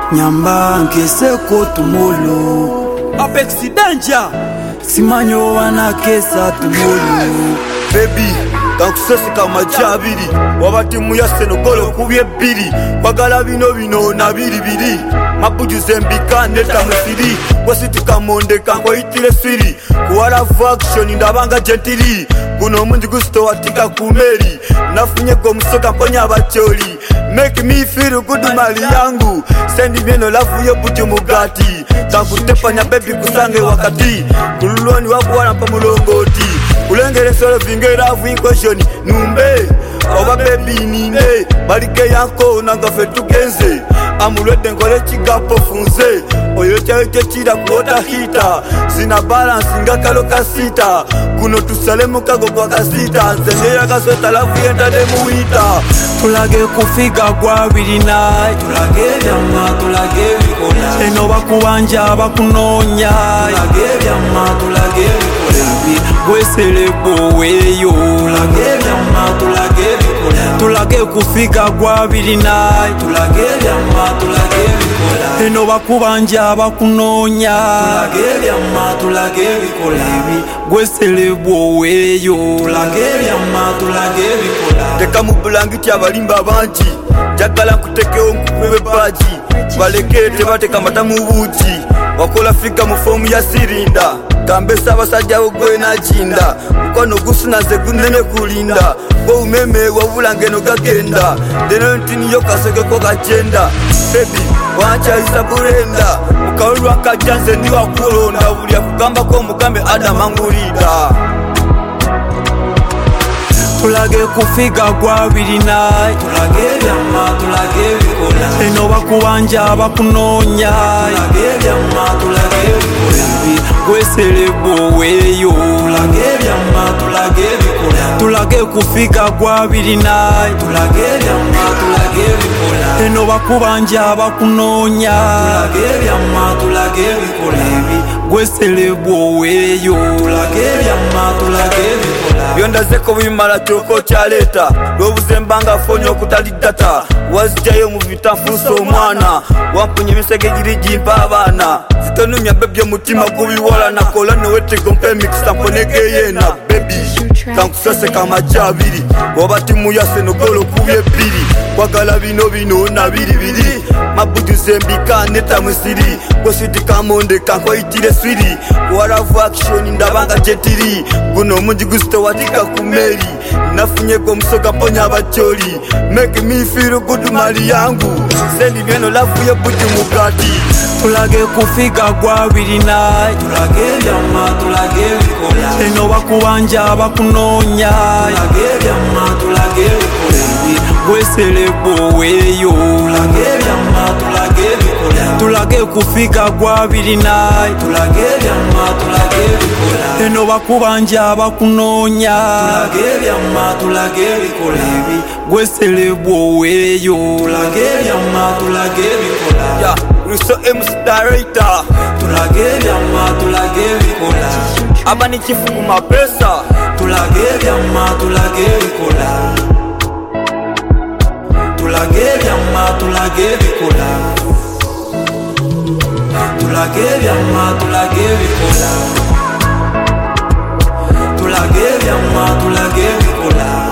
nyamba nkeseko tumulu Apex Danger simanyo wana kesa tumulu baby kankusese kamajabiri wabati muya Senogolo kubye biri bagala bino na biri mabujuze mbikane tamusiri wasiti kamonde kango itile siri kuwala faction ndabanga gentili kuno munji gusto watika kumeri nafunye go musoka mponya abacholi make me feel good mali yangu sendi meno lafu yo buju mugati takutepanya baby kusange wakati kululoni wakuwana pa mulongoti ulengere solo vingera vinkoshoni numbe oba baby nine barike yanko nangafe tugenze amulwede ngole chigapo funze oyo chaweche chida kuota hita zina balance ngakalo kasita kuno tusalemu kago kwa kasita nzengeya kasweta lafu yenda demuita tulage kufiga kwa birina tulage vyama tulage vikola eno bakubanja bakunonya tulage vyama tulage vikola gwesele boweyo tulage vyama tulage vikola tulage kufiga kwa birina tulage vyama tulage vikola eno bakubanja bakunonya tulage vyama tulage vikola gwesele boweyo tulage vyama tulage vikola teka mubulangiti abalimba banji jagala kutekeo nkubebe baji balekete bateka mata mubuji wakola fika mufomu ya sirinda kambesa basajja ogwe na jinda mukono gusunaze gunene kulinda bo umeme wabulangeno gagenda deno ntini yo kaseke ko gagenda baby wacha isaburenda mukaulwa kajanze ndi wakulonda bulya kugamba ko mugambe adamangulida tulage kufiga kwa birina tulage vyama tulage vikola eno bakubanja bakunonya tulage vyama tulage vikola gwesele boweyo tulage vyama tulage vikola tulage kufiga kwa birina tulage vyama tulage vikola eno bakubanja bakunonya tulage vyama tulage vikola gwesele boweyo tulage vyama tulage vikola yonda zeko bimala choko chaleta lobuze mbanga fonyo kutali data wazijayo mu vitamfuso omwana wampunye misege girijimpa abana zitonumya bebyo mutima kubiwala nakola nowete gompe mixa mponege yena baby kankusese kamajabiri wabati muya Senogolo kubye biri kwagala bino na biri mabujuze mbikane tamusiri kwasiti kamonde kanko itile swiri wala faction ndabanga gentili kuno munji gusto watika kumeri nafunye go musoka mponya abacholi make me feel good mali yangu sendi meno lafu yo buju mugati tulage kufiga kwa birina tulage vyama tulage vikola eno bakubanja bakunonya tulage vyama tulage vikola gwesele boweyo tulage vyama tulage vikola tulage kufiga kwa birina tulage vyama tulage vikola eno bakubanja bakunonya tulage vyama tulage vikola gwesele boweyo tulage vyama tulage vikola Russo MC Director tulage vyama tulage vikola aba ni chifu mapesa tulage vyama tulage vikola tulage vyama tulage vikola tulage vyama tulage vikola tulage vyama tulage vikola